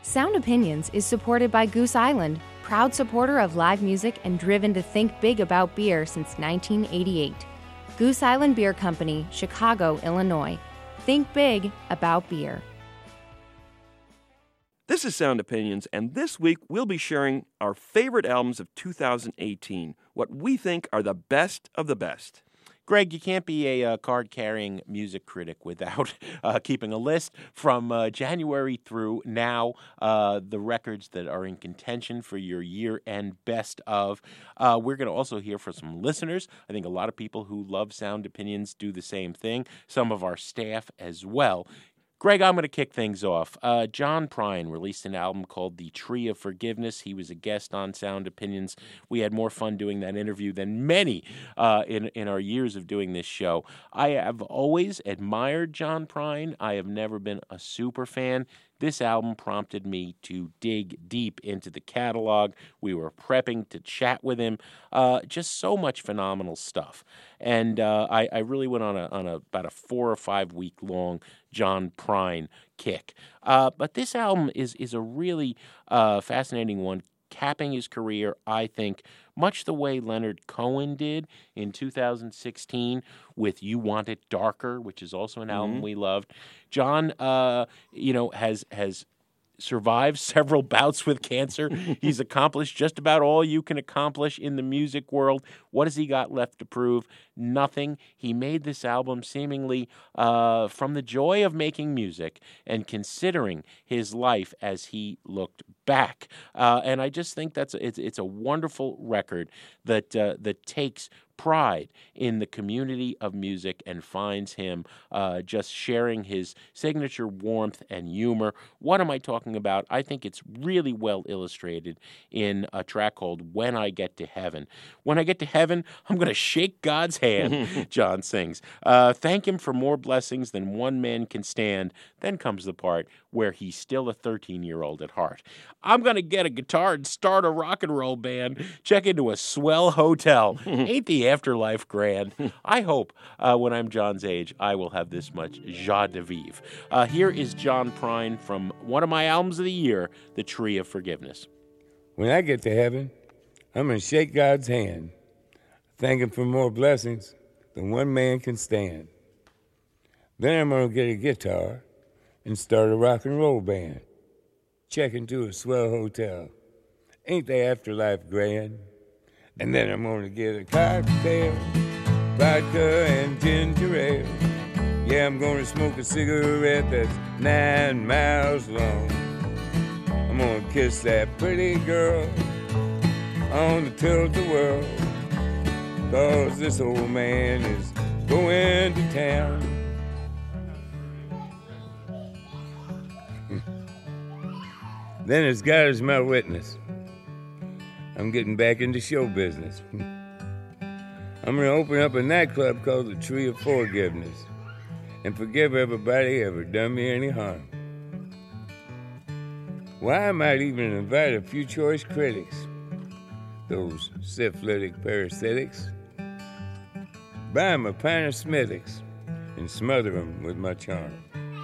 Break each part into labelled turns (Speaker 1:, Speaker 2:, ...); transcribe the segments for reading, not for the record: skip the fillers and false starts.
Speaker 1: Sound Opinions is supported by Goose Island, proud supporter of live music and driven to think big about beer since 1988. Goose Island Beer Company, Chicago, Illinois. Think big about beer.
Speaker 2: This is Sound Opinions, and this week we'll be sharing our favorite albums of 2018, what we think are the best of the best.
Speaker 3: Greg, you can't be a card-carrying music critic without keeping a list from January through now, the records that are in contention for your year-end best of. We're going to also hear from some listeners. I think a lot of people who love Sound Opinions do the same thing, some of our staff as well. Greg, I'm going to kick things off. John Prine released an album called The Tree of Forgiveness. He was a guest on Sound Opinions. We had more fun doing that interview than many in our years of doing this show. I have always admired John Prine. I have never been a super fan. This album prompted me to dig deep into the catalog. We were prepping to chat with him. Just so much phenomenal stuff. And I really went on about a 4 or 5 week long John Prine kick. But this album is a really fascinating one, capping his career, I think, much the way Leonard Cohen did in 2016 with You Want It Darker, which is also an album we loved. John, has survived several bouts with cancer. He's accomplished just about all you can accomplish in the music world. What has he got left to prove? Nothing. He made this album seemingly from the joy of making music and considering his life as he looked back. And I just think it's a wonderful record that takes pride in the community of music and finds him just sharing his signature warmth and humor. What am I talking about? I think it's really well illustrated in a track called When I Get to Heaven. When I get to heaven, I'm going to shake God's hand, John sings. Thank him for more blessings than one man can stand. Then comes the part where he's still a 13-year-old at heart. I'm going to get a guitar and start a rock and roll band. Check into a swell hotel. Ain't the afterlife grand? I hope when I'm John's age, I will have this much joie de vivre. Here is John Prine from one of my albums of the year, The Tree of Forgiveness.
Speaker 4: When I get to heaven, I'm going to shake God's hand, thank him for more blessings than one man can stand. Then I'm going to get a guitar and start a rock and roll band. Check into a swell hotel. Ain't the afterlife grand? And then I'm gonna get a cocktail, vodka and ginger ale. Yeah, I'm gonna smoke a cigarette that's 9 miles long. I'm gonna kiss that pretty girl on the tilt-a-whirl, 'cause this old man is going to town. Then as God is my witness, I'm getting back into show business. I'm going to open up a nightclub called the Tree of Forgiveness and forgive everybody ever done me any harm. Why, I might even invite a few choice critics, those syphilitic parasitics, buy 'em a pint of Smithwick's and smother 'em with my charm.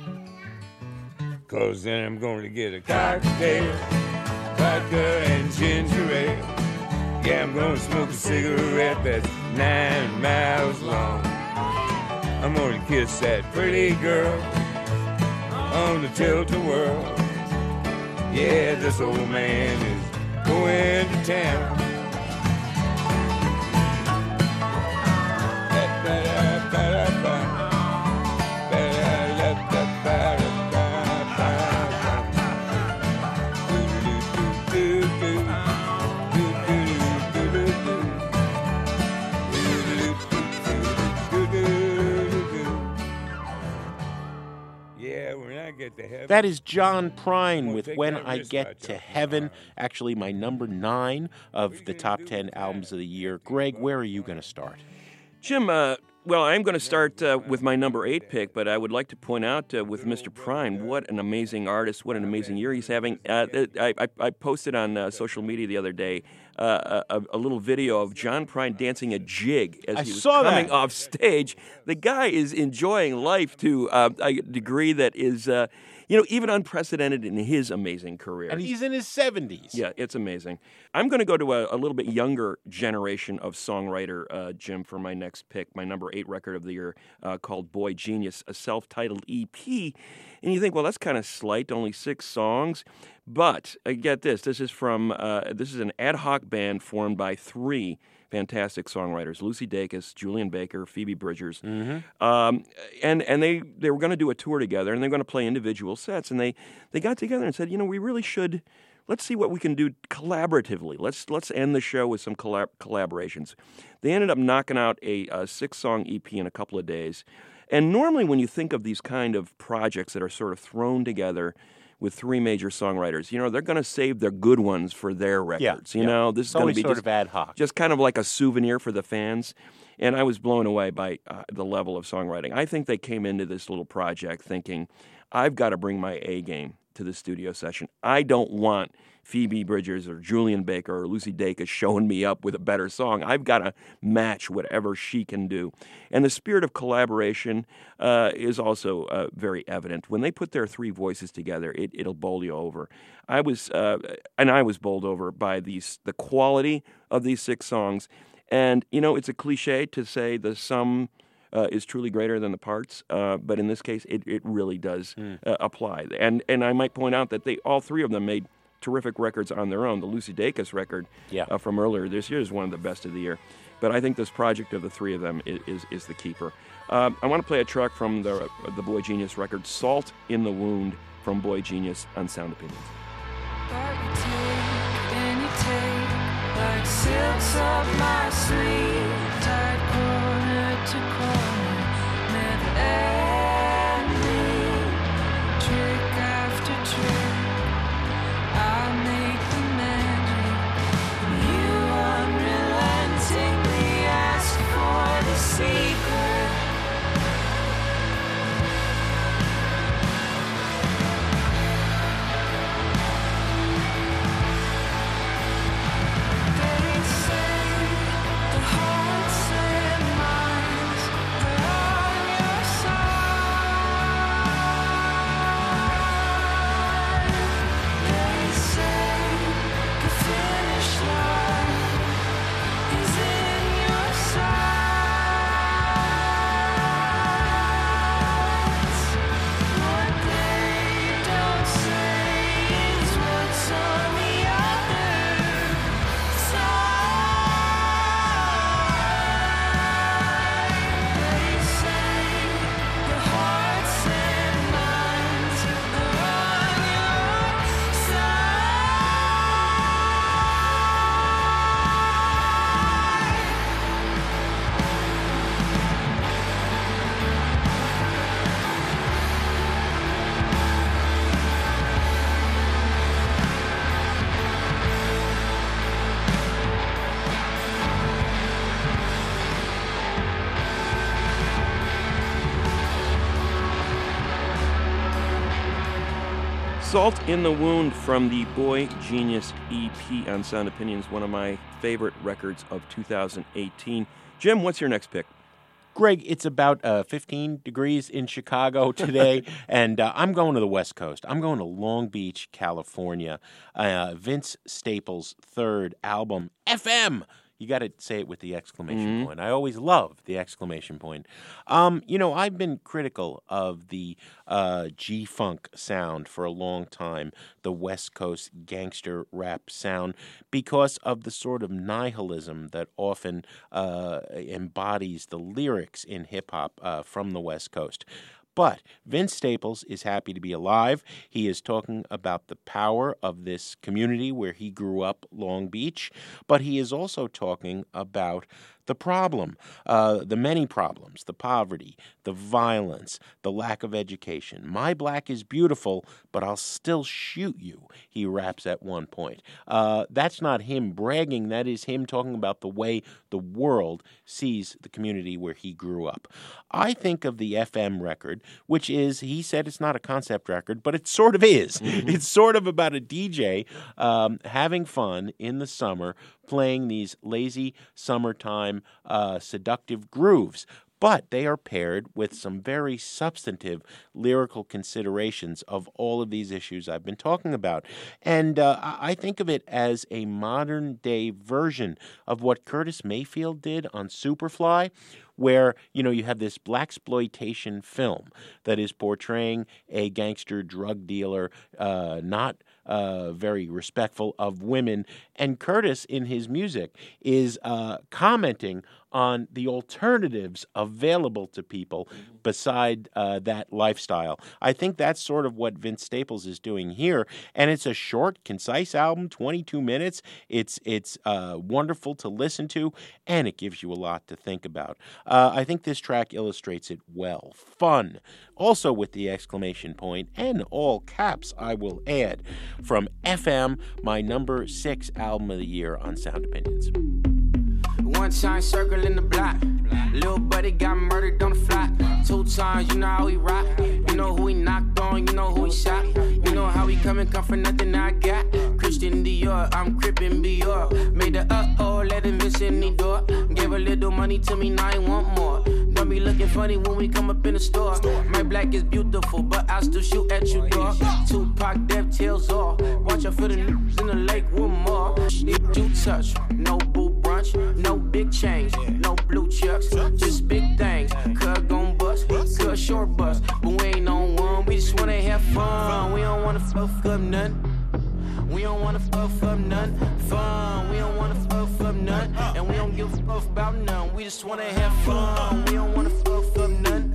Speaker 4: 'Cause then I'm going to get a cocktail, vodka and ginger ale. Yeah, I'm going to smoke a cigarette that's 9 miles long. I'm going to kiss that pretty girl on the tilt-a-whirl. Yeah, this old man is going to town.
Speaker 3: That is John Prine with When I Get to Heaven, actually my number 9 of the top 10 albums of the year. Greg, where are you going to start?
Speaker 2: Jim, well, I'm going to start with my number 8 pick, but I would like to point out with Mr. Prine, what an amazing artist, what an amazing year he's having. I posted on social media the other day a little video of John Prine dancing a jig as he was coming off stage. The guy is enjoying life to a degree that is... even unprecedented in his amazing career.
Speaker 3: And he's in his 70s.
Speaker 2: Yeah, it's amazing. I'm going to go to a little bit younger generation of songwriter, Jim, for my next pick, my number 8 record of the year, called Boy Genius, a self-titled EP. And you think, well, that's kind of slight, only 6 songs. But get this, this is an ad hoc band formed by 3 fantastic songwriters: Lucy Dacus, Julian Baker, Phoebe Bridgers. And they were going to do a tour together, and they're going to play individual sets. And they got together and said, we really should. Let's see what we can do collaboratively. Let's end the show with some collaborations. They ended up knocking out a 6-song EP in a couple of days. And normally when you think of these kind of projects that are sort of thrown together with 3 major songwriters, they're going to save their good ones for their records. This is going to be
Speaker 3: sort of ad hoc.
Speaker 2: Just kind of like a souvenir for the fans. And I was blown away by the level of songwriting. I think they came into this little project thinking, I've got to bring my A game to the studio session. I don't want Phoebe Bridgers or Julian Baker or Lucy Dacus showing me up with a better song. I've got to match whatever she can do. And the spirit of collaboration is also very evident. When they put their 3 voices together, it'll bowl you over. I was bowled over by the quality of these 6 songs. And, it's a cliche to say the sum is truly greater than the parts, but in this case, it really does apply. And I might point out that all 3 of them made terrific records on their own. The Lucy Dacus record from earlier this year is one of the best of the year. But I think this project of the 3 of them is the keeper. I want to play a track from the Boy Genius record, Salt in the Wound, from Boy Genius on Sound Opinions.
Speaker 5: But you take and you take like silks up my sleeve, tight corner to corner, never ending, trick after trick. I'll make the magic, and you unrelentingly ask for the secret. They say the hearts and minds are on your side. They say the finish line is in your sights. What they don't say is what's on the other side. They say the hearts and minds are on your
Speaker 2: Salt in the Wound from the Boy Genius EP on Sound Opinions, one of my favorite records of 2018. Jim, what's your next pick?
Speaker 3: Greg, it's about 15 degrees in Chicago today, and I'm going to the West Coast. I'm going to Long Beach, California. Vince Staples' 3rd album, FM. You got to say it with the exclamation point. I always love the exclamation point. I've been critical of the G-Funk sound for a long time, the West Coast gangster rap sound, because of the sort of nihilism that often embodies the lyrics in hip-hop from the West Coast. But Vince Staples is happy to be alive. He is talking about the power of this community where he grew up, Long Beach. But he is also talking about the problem, the many problems, the poverty, the violence, the lack of education. My black is beautiful, but I'll still shoot you, he raps at one point. That's not him bragging. That is him talking about the way the world sees the community where he grew up. I think of the FM record, which is, he said it's not a concept record, but it sort of is. Mm-hmm. It's sort of about a DJ having fun in the summer, playing these lazy summertime seductive grooves. but they are paired with some very substantive lyrical considerations of all of these issues I've been talking about. And I think of it as a modern-day version of what Curtis Mayfield did on Superfly, where, you have this blaxploitation film that is portraying a gangster drug dealer, not very respectful of women. And Curtis, in his music, is commenting on the alternatives available to people beside that lifestyle. I think that's sort of what Vince Staples is doing here, and it's a short, concise album, 22 minutes. It's wonderful to listen to, and it gives you a lot to think about. I think this track illustrates it well. Fun, also with the exclamation point, and all caps, I will add, from FM, my number 6 album of the year on Sound Opinions.
Speaker 6: One time circling the block. Little buddy got murdered on the fly. 2 times, you know how he rock. You know who he knocked on, you know who he shot. You know how he come for nothing I got. Christian Dior, I'm crippin' Dior. Made the uh-oh, let him miss any door. Gave a little money to me, now I want more. Don't be looking funny when we come up in the store. My black is beautiful, but I still shoot at you, dog. Tupac, Dev tails off. Watch out for the niggas in the lake with more. Shit you touch, no boo brunch, no big change, no blue chucks, just big things. Cuz gon' bust, cuz short bust, but we ain't on one. We just wanna have fun. We don't wanna fuck up none. We don't wanna fuck up none. Fun. We don't wanna fuck up none, and we don't give a fuck about none. We just wanna have fun. We don't wanna fuck up none.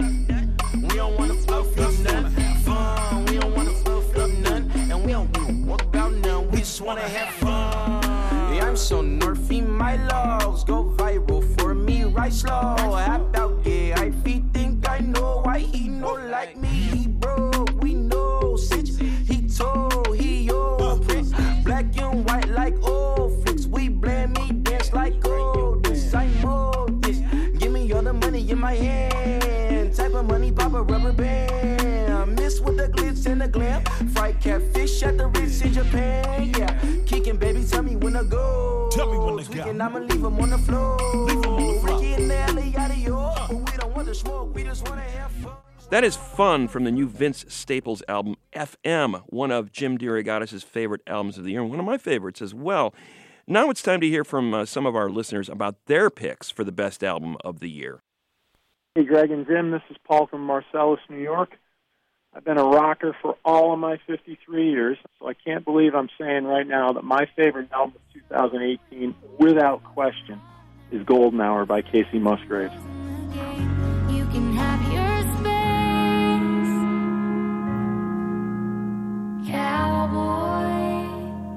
Speaker 6: We don't wanna fuck up none. Fun. We don't wanna fuck up none, and we don't give a fuck about none. We just wanna have fun. Yeah, I'm so nerfy, my logs go viral for me, right slow. Hap out, yeah, I think I know why he no like me. He broke, we know, sitch, he told, he yo, Prince, black and white like old flicks. We blame me, dance like gold. This I know this. Give me all the money in my hand. Type of money, pop a rubber band. Miss with the glitz and the glam. Fried catfish at the Ritz in Japan. Yeah, kicking, baby, tell me when to go.
Speaker 7: Tell me when to go.
Speaker 6: And I'ma leave him on the floor.
Speaker 7: Leave him on the floor.
Speaker 6: Ricky in the alley, yada yo. We don't want to smoke, we just want to have fun.
Speaker 2: That is Fun from the new Vince Staples album, FM, one of Jim DeRogatis' favorite albums of the year, and one of my favorites as well. Now it's time to hear from some of our listeners about their picks for the best album of the year.
Speaker 8: Hey, Greg and Jim, this is Paul from Marcellus, New York. I've been a rocker for all of my 53 years, so I can't believe I'm saying right now that my favorite album of 2018, without question, is Golden Hour by Casey Musgraves.
Speaker 5: You can have your space, cowboy.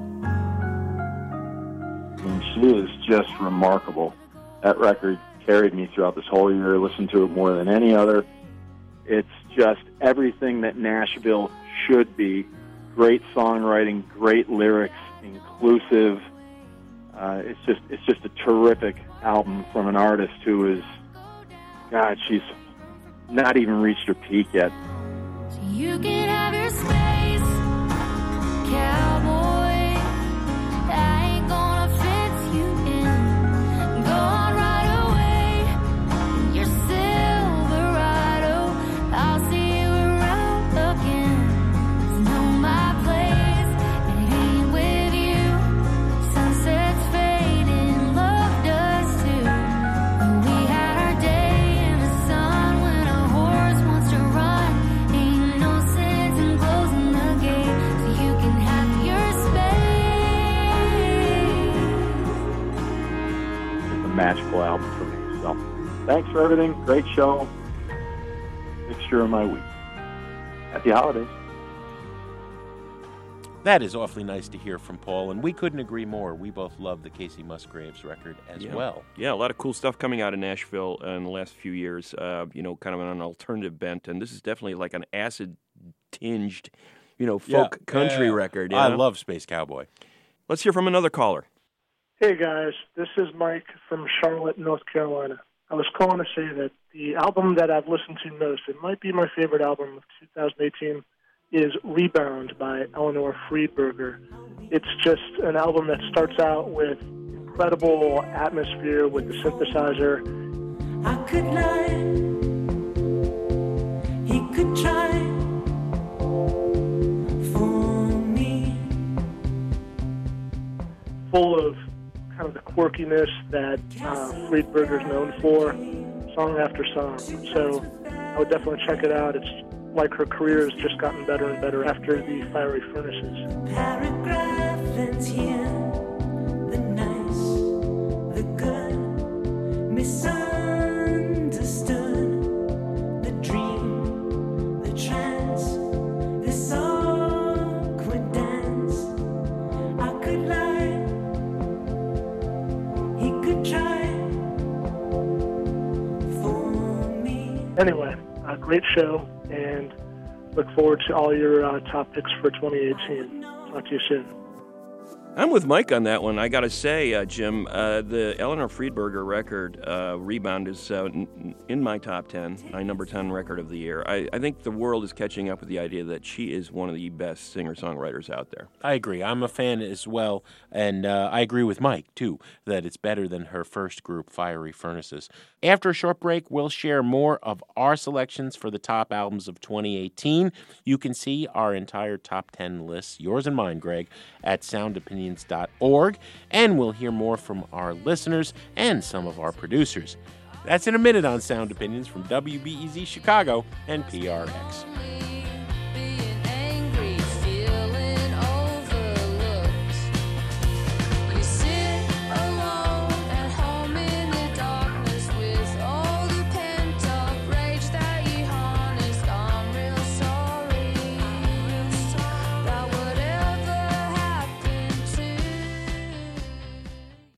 Speaker 8: And she is just remarkable. That record carried me throughout this whole year, listened to it more than any other. It's just everything that Nashville should be. Great songwriting, great lyrics, inclusive. It's just a terrific album from an artist who is, God, she's not even reached her peak yet.
Speaker 5: So you can have your space, cowboy. I ain't gonna fit you in. Go on right away in your Silverado. I'll see you around again. It's know my place, and it ain't with you. Sunsets fade and love does too. But we had our day in the sun when a horse wants to run. Ain't no sense in closing the gate, so you can have your space.
Speaker 8: It's a magical album for me. So thanks for everything. Great show. Mixture of my week. Happy holidays.
Speaker 3: That is awfully nice to hear from Paul, and we couldn't agree more. We both love the Casey Musgraves record as well.
Speaker 2: Yeah, a lot of cool stuff coming out of Nashville in the last few years, kind of an alternative bent, and this is definitely like an acid-tinged, folk country record.
Speaker 3: I love Space Cowboy.
Speaker 2: Let's hear from another caller.
Speaker 9: Hey guys, this is Mike from Charlotte, North Carolina. I was calling to say that the album that I've listened to most, it might be my favorite album of 2018, is Rebound by Eleanor Friedberger. It's just an album that starts out with incredible atmosphere with the synthesizer,
Speaker 7: I could lie, he could try for me.
Speaker 9: Full of kind of the quirkiness that Friedberger's known for, song after song. So I would definitely check it out. It's like her career has just gotten better and better after the Fiery Furnaces.
Speaker 7: Paragraph ends here, the nice, the good, misunderstood, the dream, the trance, this awkward dance. I could lie, he could try for me.
Speaker 9: Anyway, a great show, and look forward to all your top picks for 2018. Talk to you soon.
Speaker 2: I'm with Mike on that one. I got to say, Jim, the Eleanor Friedberger record, Rebound, is in my top 10, my number 10 record of the year. I think the world is catching up with the idea that she is one of the best singer-songwriters out there.
Speaker 3: I agree. I'm a fan as well, and I agree with Mike, too, that it's better than her first group, Fiery Furnaces. After a short break, we'll share more of our selections for the top albums of 2018. You can see our entire top 10 lists, yours and mine, Greg, at soundopinions.org, and we'll hear more from our listeners and some of our producers. That's in a minute on Sound Opinions from WBEZ Chicago and PRX.